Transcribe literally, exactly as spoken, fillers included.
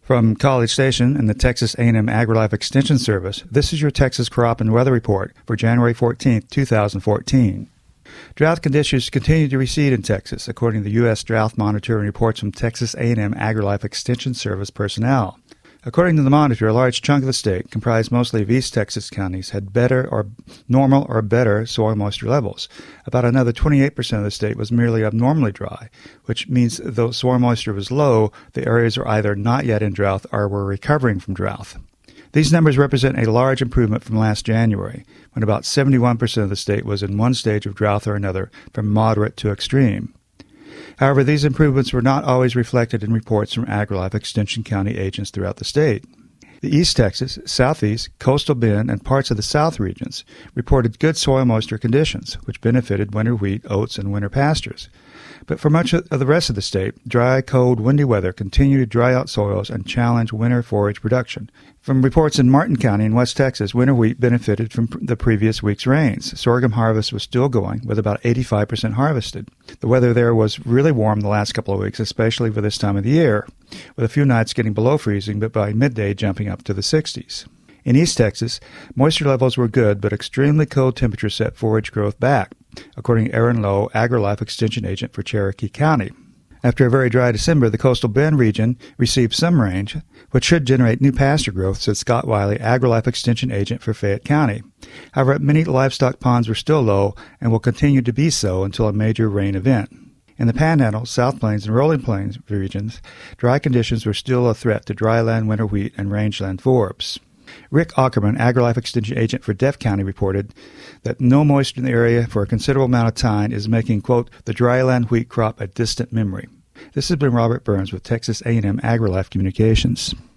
From College Station and the Texas A and M AgriLife Extension Service, this is your Texas Crop and Weather Report for January fourteenth, two thousand fourteen. Drought conditions continue to recede in Texas, according to the U S Drought Monitor and reports from Texas A and M AgriLife Extension Service personnel. According to the monitor, a large chunk of the state, comprised mostly of East Texas counties, had better or normal or better soil moisture levels. About another twenty-eight percent of the state was merely abnormally dry, which means though soil moisture was low, the areas were either not yet in drought or were recovering from drought. These numbers represent a large improvement from last January, when about seventy-one percent of the state was in one stage of drought or another, from moderate to extreme. However, these improvements were not always reflected in reports from AgriLife Extension County agents throughout the state. The East Texas, Southeast, Coastal Bend, and parts of the South regions reported good soil moisture conditions, which benefited winter wheat, oats, and winter pastures. But for much of the rest of the state, dry, cold, windy weather continued to dry out soils and challenge winter forage production. From reports in Martin County in West Texas, winter wheat benefited from the previous week's rains. Sorghum harvest was still going, with about eighty-five percent harvested. The weather there was really warm the last couple of weeks, especially for this time of the year, with a few nights getting below freezing, but by midday jumping up to the sixties. In East Texas, moisture levels were good, but extremely cold temperatures set forage growth back, according to Aaron Lowe, AgriLife Extension Agent for Cherokee County. After a very dry December, the Coastal Bend region received some rain, which should generate new pasture growth, said Scott Wiley, AgriLife Extension Agent for Fayette County. However, many livestock ponds were still low and will continue to be so until a major rain event. In the Panhandle, South Plains, and Rolling Plains regions, dry conditions were still a threat to dryland winter wheat and rangeland forbs. Rick Ackerman, AgriLife Extension Agent for Deaf County, reported that no moisture in the area for a considerable amount of time is making, quote, the dryland wheat crop a distant memory. This has been Robert Burns with Texas A and M AgriLife Communications.